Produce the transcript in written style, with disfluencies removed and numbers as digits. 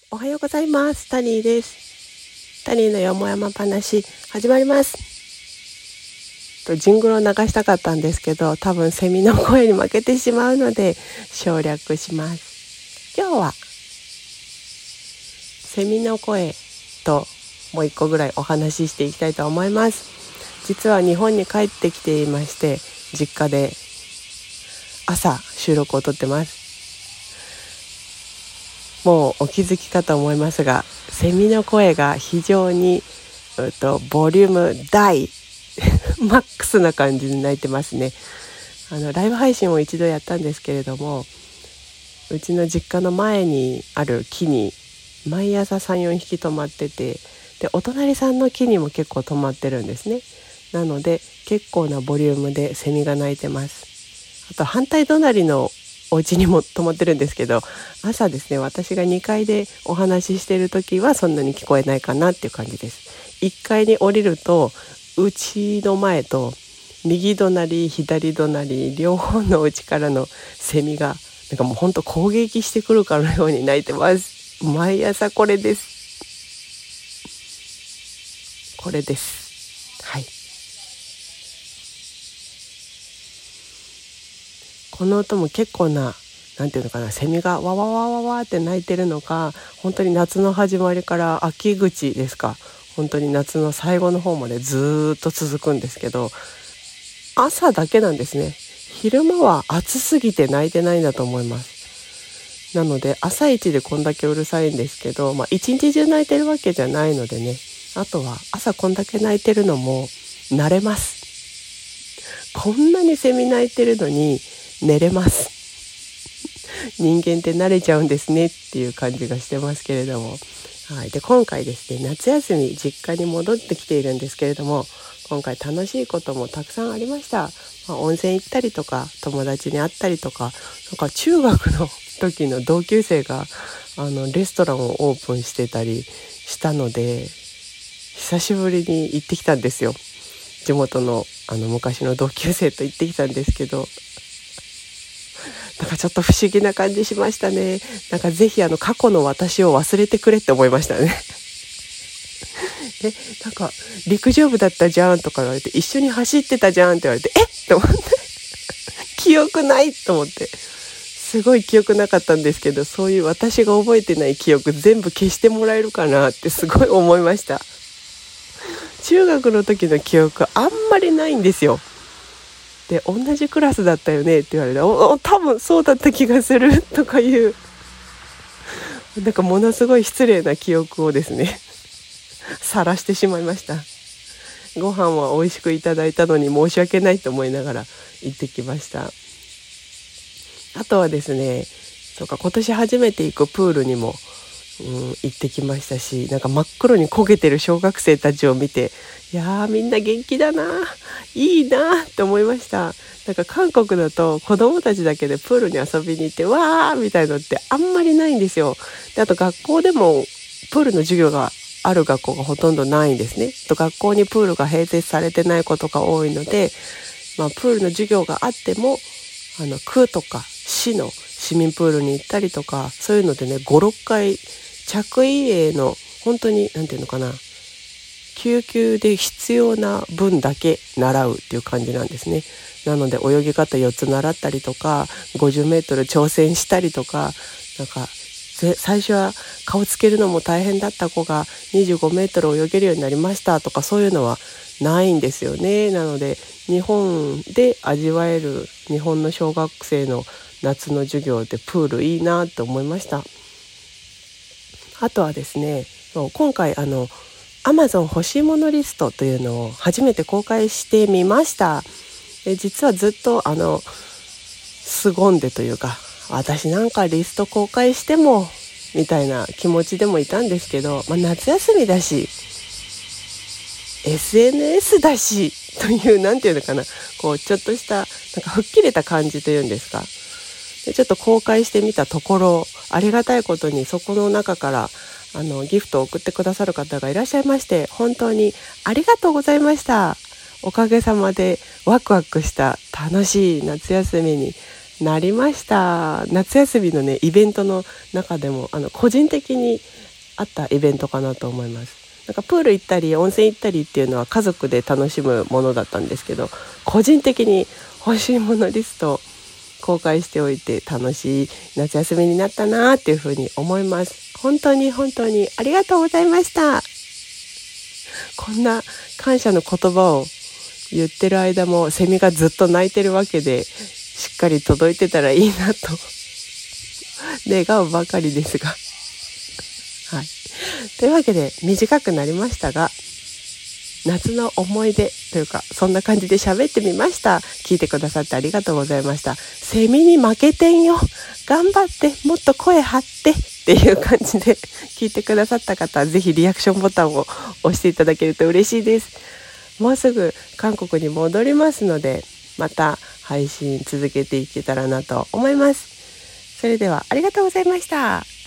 おはようございます。タニーです。タニーのよもやま話始まります。ジングルを流したかったんですけど、多分セミの声に負けてしまうので省略します。今日はセミの声ともう一個ぐらいお話ししていきたいと思います。実は日本に帰ってきていまして、実家で朝収録を撮ってます。もうお気づきかと思いますが、セミの声が非常にボリューム大マックスな感じに鳴いてますね。ライブ配信を一度やったんですけれども、うちの実家の前にある木に毎朝 3,4 匹止まってて、でお隣さんの木にも結構止まってるんですね。なので結構なボリュームでセミが鳴いてます。あと反対隣のお家にも泊まってるんですけど、朝ですね、私が2階でお話ししている時はそんなに聞こえないかなっていう感じです。1階に降りると、うちの前と右隣左隣両方のお家からのセミがなんかもうほんと攻撃してくるかのように鳴いてます。毎朝これです。これです。はい。この音も結構な、なんていうのかな、セミがわわわわわって鳴いてるのか、本当に夏の始まりから秋口ですか、本当に夏の最後の方までずっと続くんですけど、朝だけなんですね。昼間は暑すぎて鳴いてないんだと思います。なので朝一でこんだけうるさいんですけど、一日中鳴いてるわけじゃないのでね、あとは朝こんだけ鳴いてるのも慣れます。こんなにセミ鳴いてるのに寝れます。人間って慣れちゃうんですねっていう感じがしてますけれども、はい。で今回ですね、夏休み実家に戻ってきているんですけれども、今回楽しいこともたくさんありました。温泉行ったりとか、友達に会ったりとか、なんか中学の時の同級生がレストランをオープンしてたりしたので、久しぶりに行ってきたんですよ。地元の昔の同級生と行ってきたんですけど、なんかちょっと不思議な感じしましたね。なんかぜひ過去の私を忘れてくれって思いましたね。なんか陸上部だったじゃんとか言われて、一緒に走ってたじゃんって言われて、って思って記憶ないと思って、すごい記憶なかったんですけど、そういう私が覚えてない記憶全部消してもらえるかなってすごい思いました。中学の時の記憶あんまりないんですよ。で、同じクラスだったよねって言われて、多分そうだった気がするとかいう、なんかものすごい失礼な記憶をですね晒してしまいました。ご飯は美味しくいただいたのに申し訳ないと思いながら行ってきました。あとはですね、そうか、今年初めて行くプールにも、行ってきましたし、なんか真っ黒に焦げてる小学生たちを見て、いやーみんな元気だな、いいなって思いました。なんか韓国だと子供たちだけでプールに遊びに行ってわーみたいのってあんまりないんですよ。で、あと学校でもプールの授業がある学校がほとんどないんですね。と学校にプールが併設されてないことが多いので、プールの授業があっても区とか市の市民プールに行ったりとか、そういうのでね、5、6回着衣泳の本当になんていうのかな、救急で必要な分だけ習うっていう感じなんですね。なので泳ぎ方4つ習ったりとか、50メートル挑戦したりとか、なんか最初は顔つけるのも大変だった子が25メートル泳げるようになりましたとか、そういうのはないんですよね。なので日本で味わえる日本の小学生の夏の授業でプールいいなと思いました。あとはですね、今回Amazon 欲しいものリストというのを初めて公開してみました。実はずっと凄んでというか、私なんかリスト公開してもみたいな気持ちでもいたんですけど、夏休みだし SNS だしという、なんていうのかな、こうちょっとしたなんか吹っ切れた感じというんですか。でちょっと公開してみたところ、ありがたいことにそこの中からギフトを送ってくださる方がいらっしゃいまして、本当にありがとうございました。おかげさまでワクワクした楽しい夏休みになりました。夏休みのねイベントの中でも個人的にあったイベントかなと思います。なんかプール行ったり温泉行ったりっていうのは家族で楽しむものだったんですけど、個人的に欲しいものリストを公開しておいて楽しい夏休みになったなっていうふうに思います。本当に本当にありがとうございました。こんな感謝の言葉を言ってる間もセミがずっと鳴いてるわけで、しっかり届いてたらいいなと願うばかりですが、はい、というわけで短くなりましたが、夏の思い出というかそんな感じで喋ってみました。聞いてくださってありがとうございました。セミに負けてんよ、頑張ってもっと声張ってっていう感じで聞いてくださった方はぜひリアクションボタンを押していただけると嬉しいです。もうすぐ韓国に戻りますので、また配信続けていけたらなと思います。それではありがとうございました。